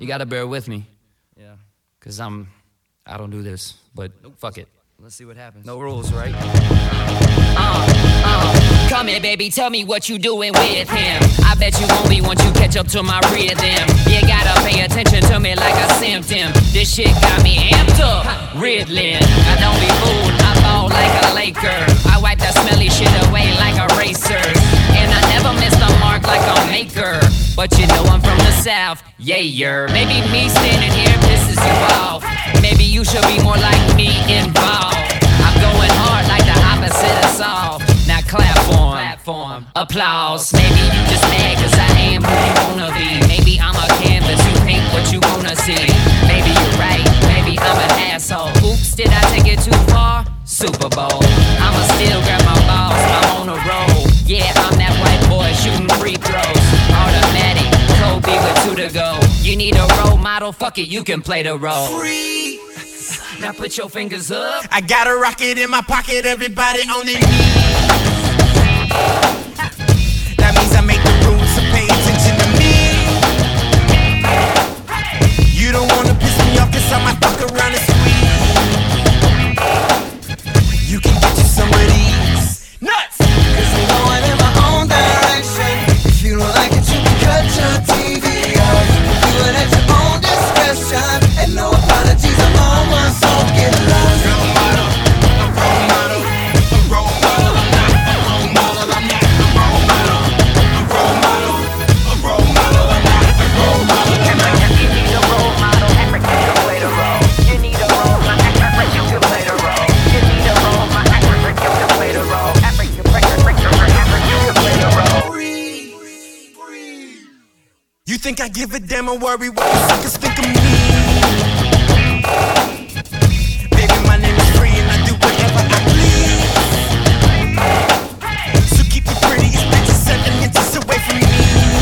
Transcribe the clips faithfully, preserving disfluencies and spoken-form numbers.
You gotta bear with me. Yeah. Cause I'm, I don't do this, but nope. Fuck it. Let's see what happens. No rules, right? Uh, uh, come here, baby, tell me what you doing with him. I bet you won't be once you catch up to my rhythm. You gotta pay attention to me like a symptom. This shit got me amped up, riddling. I don't be fooled, I ball like a Laker. I wipe that smelly shit away like a racer. And I never miss the mark like a maker. But you know I'm from the South, yeah. Maybe me standing here pisses you off. Maybe you should be more like me involved. I'm going hard like the opposite of soft. Now clap for him, Platform. Applause. Maybe you just mad cause I am who you wanna be. Maybe I'm a canvas, you paint what you wanna see. Maybe you're right, maybe I'm an asshole. Oops, did I take it too far? Super Bowl. I'ma still grab my balls, I'm on a roll. Yeah, I'm that white boy shooting free throws. Automatic, Kobe with two to go. You need a role model, fuck it, you can play the role. Free. Now put your fingers up. I got a rocket in my pocket, everybody on their knees. That means I make the rules, so pay attention to me. You don't wanna piss me off, cause I might fuck around and squeeze. You can get you some of these nuts. Cause I'm going in my own direction. If you don't like it, you can cut your T V off. Do it at your own discretion. And no apologies, I'm on one, so get lost. Role model, a role model, a role model. I'm not a role model, I'm not a role model. A role model, a role model. I'm not a role model. You need a role model, Africa, you can play the role. You need a role model, Africa, you can play the role. You need a role model, Africa, you can play the role. Africa, Africa, Africa, you can play the role. You think I give a damn or worry what you suckers think of me? Baby, my name is free and I do whatever I please. So keep the prettiest bitches seven inches away from me.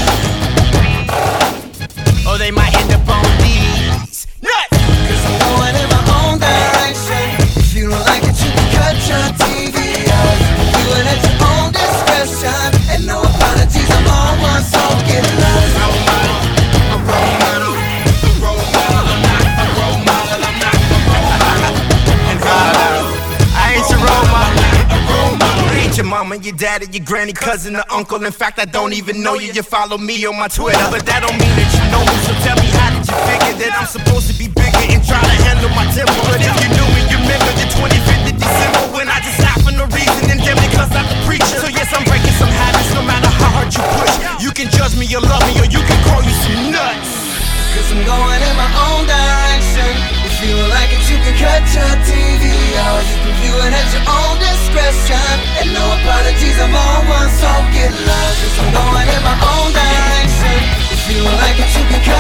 Or they might end up on these nuts. Cause I'm going in my own direction. If you don't like it, you can cut your T V off. Do it at your own discretion. And no apologies, I'm on one, so get lost. Role model, a role model, a role model. I'm not a role model, I'm not a role model. And role model, I ain't your role model, a role model. I ain't your mama, your daddy, your granny, cousin, or uncle. In fact, I don't even know you. You follow me on my Twitter, but that don't mean that you know me. So tell me, how did you figure that I'm supposed to be bigger and try to handle my temper? But if you knew me, you remember the twenty-fifth of December when I just laughed for no reason and damn it cause I'm the preacher. So yes, I'm breaking some habits no matter how hard you push. You can judge me or love me or you can call you some nuts. Cause I'm going in my own direction. If you don't like it, you can cut your T V off. You can view it at your own discretion. And no apologies, I'm on one, so get lost. Cause I'm going in my own direction. If you don't like it, you can cut